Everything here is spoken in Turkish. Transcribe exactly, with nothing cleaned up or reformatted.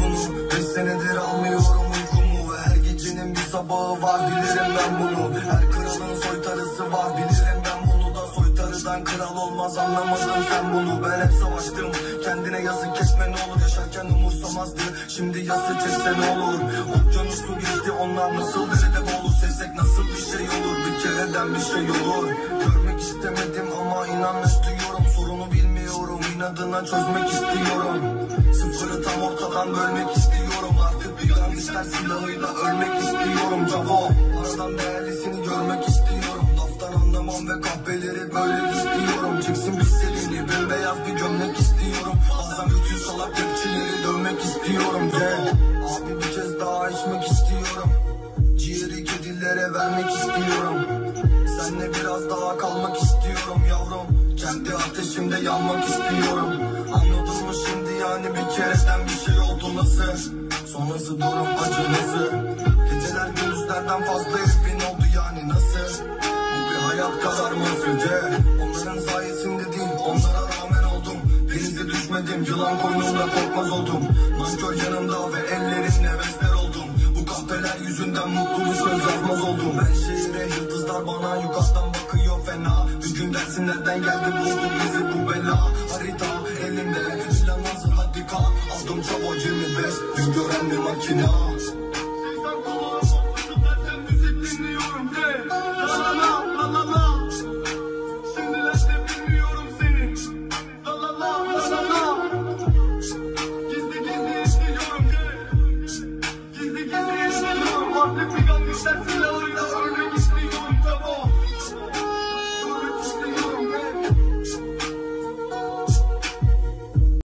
bunu. Beş senedir almıyorum uykumu ve her gecenin bir sabahı var, bilirim ben bunu. Her kralın soytarısı var, bilirim ben bunu da. Soytarıdan kral olmaz, anlamadın sen bunu. Ben hep savaştım, kendine yazık etme ne olur. Yaşarken umursamazdı, şimdi yası çekse ne olur. Okyanusu geçti, onlar nasıl derede boğulur. Sevsek nasıl bir şey olur, bir kereden bir şey olur. Görmek istemedim ama inanmış diyorum. Sorunu bilmiyorum, inadına çözmek istiyorum. Sıfırı tam ortadan bölmek istiyorum. Artık bir gangster silahıyla ölmek istiyorum. Cavo, paradan değerlisini görmek istiyorum. Laftan anlamam ve kahveleri böyle istiyorum. Çıksın pisliğini, bembeyaz bir gömlek istiyorum. Bazen bütün salak rapçileri dövmek istiyorum. Gel, abi bir kez daha içmek istiyorum. Ciğeri kedilere vermek istiyorum. Seninle biraz daha kalmak istiyorum yavrum. Kendi ateşimde yanmak istiyorum. Anladın mı şimdi, yani bir kereden bir şey oldu nasıl? Sonrası durum acı nasıl? Geceler gündüzlerden fazla evin oldu yani nasıl? Bu bir hayat kadar mı üzüce? Onların sayesinde değil, onlara rağmen oldum. Denize düşmedim, yılan koynumda korkmaz oldum. Nankör yanımda ve ellerimle vezler oldum. Bu kahpeler yüzünden mutlu bir söz yazmaz oldum. Ben şehire, yıldızlar bana yukarıdan bakıyor fena. Bir gün dersin nereden geldi buldu bizi bu bela. Harita elimde, plan hazır hadi kal. Aldım çabo yirmi beş, gün gören bir makina. Artık bir gangster silahıyla